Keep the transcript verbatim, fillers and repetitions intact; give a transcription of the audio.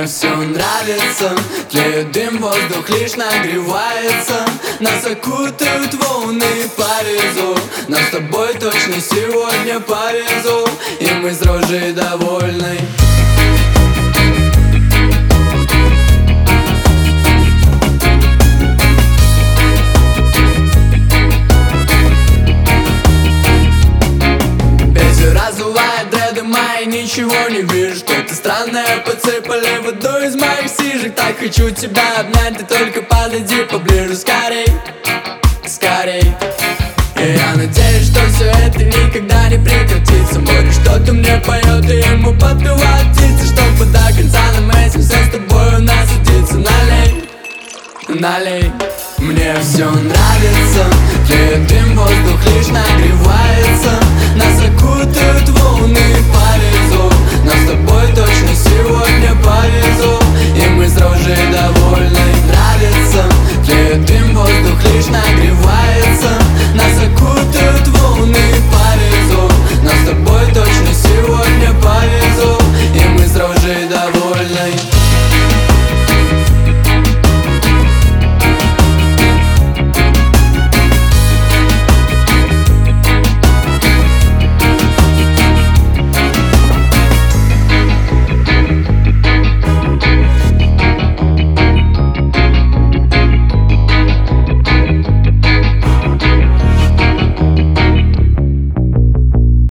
все нравится, тлеет дым, воздух лишь нагревается. Нас окутают волны по резу, нам с тобой точно сегодня повезло, и мы с Рожей довольны. Разувает дреды мои, ничего не вижу. Что-то странное подсыпали воду из моих сижек. Так хочу тебя обнять, ты только подойди поближе. Скорей, скорей. И я надеюсь, что все это никогда не прекратится. Море что-то мне поет, и ему подпевают птицы. Чтобы до конца нам этим все с тобой у нас сидится. Налей, налей. Мне все нравится, тлеет дым, воздух лишь нагревается. Нас окутают волны по лицу, нам с тобой точно сегодня